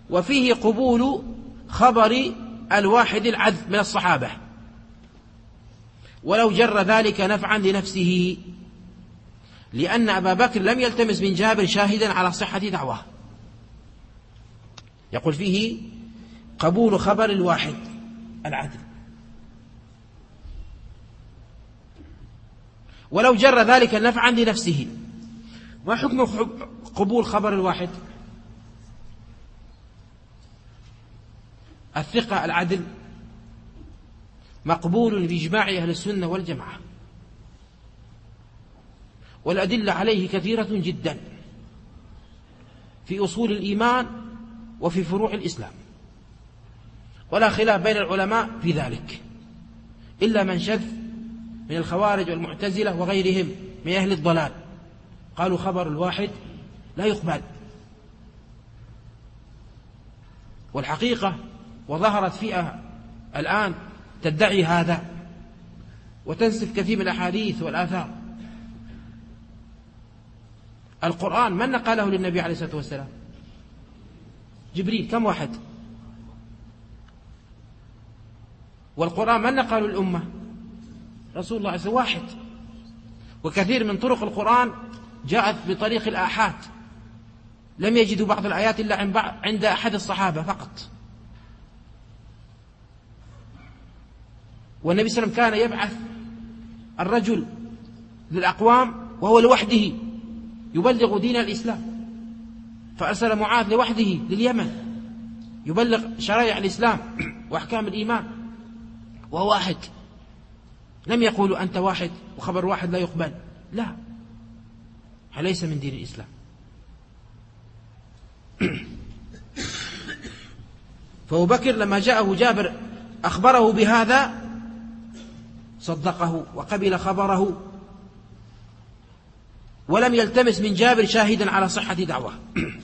وفيه قبول خبر الواحد العذب من الصحابة ولو جر ذلك نفعا لنفسه، لأن أبا بكر لم يلتمس من جابر شاهدا على صحة دعواه. يقول فيه قبول خبر الواحد العدل ولو جر ذلك نفعا لنفسه. ما حكم قبول خبر الواحد؟ الثقة العدل مقبول بإجماع أهل السنة والجماعة، والأدلة عليه كثيرة جدا في أصول الإيمان وفي فروع الإسلام، ولا خلاف بين العلماء في ذلك إلا من شذ من الخوارج والمعتزلة وغيرهم من أهل الضلال، قالوا خبر الواحد لا يقبل. والحقيقة وظهرت فئة الآن تدعي هذا وتنسف كثير من الأحاديث والآثار. القرآن من نقله للنبي عليه الصلاة والسلام؟ جبريل، كم واحد؟ والقرآن من نقله للأمة؟ رسول الله صلى الله عليه وسلم واحد. وكثير من طرق القرآن جاءت بطريق الآحاد، لم يجدوا بعض الآيات إلا عند أحد الصحابة فقط. والنبي صلى الله عليه وسلم كان يبعث الرجل للأقوام وهو لوحده يبلغ دين الإسلام، فأرسل معاذ لوحده لليمن يبلغ شرائع الإسلام وأحكام الإيمان وهو واحد. لم يقولوا أنت واحد وخبر واحد لا يقبل، لا، ليس من دين الإسلام. فأبو بكر لما جاءه جابر أخبره بهذا صدقه وقبل خبره ولم يلتمس من جابر شاهدا على صحة دعواه.